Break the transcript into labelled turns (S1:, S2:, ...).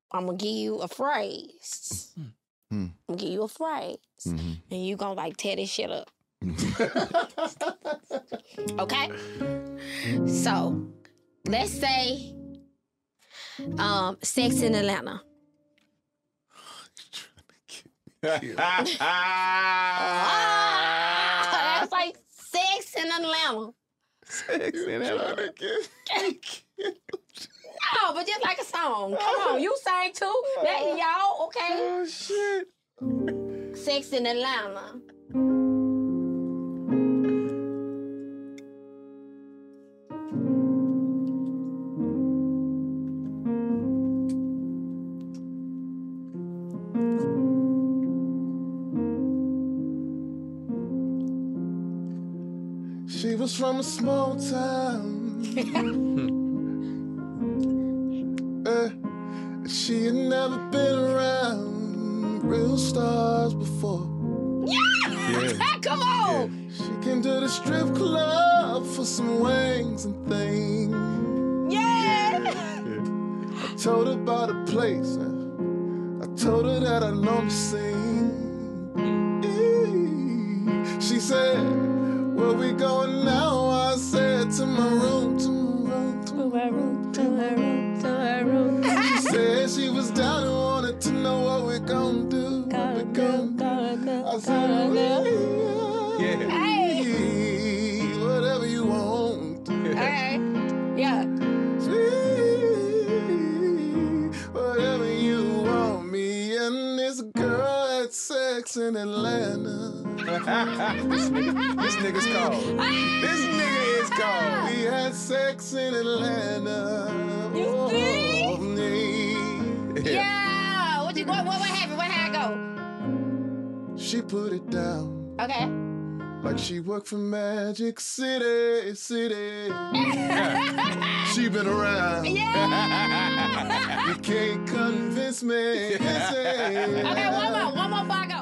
S1: I'm gonna give you a phrase. I'm gonna give you a phrase, and you gonna like tear this shit up. Okay? So, let's say Sex in Atlanta. That's like Sex in Atlanta.
S2: Sex in Atlanta.
S1: No, but just like a song. Come on, you sang too. That y'all, okay?
S2: Oh, shit.
S1: Sex in Atlanta.
S3: She was from a small town. She had never been around real stars before.
S1: Yeah! Come on!
S3: Yeah. She came to the strip club for some wings and things.
S1: Yeah!
S3: I told her about the place. I told her that I know the scene. She said, where we going now? I said, to my room, to my room, to my room, to my room, to my room. She said she was down and wanted to know what we gon' do. What we gon' do. I said,
S1: hey,
S3: whatever you want.
S1: Hey, yeah.
S3: Whatever you want. Me and this girl had sex in Atlanta.
S2: This nigga's cold. This nigga is cold.
S3: We had sex in Atlanta.
S1: You see?
S3: Yeah.
S1: What happened? What had go?
S3: She put it down.
S1: Okay.
S3: Like she worked for Magic City. She been around.
S1: Yeah.
S3: You can't convince me.
S1: Okay, one more before I go.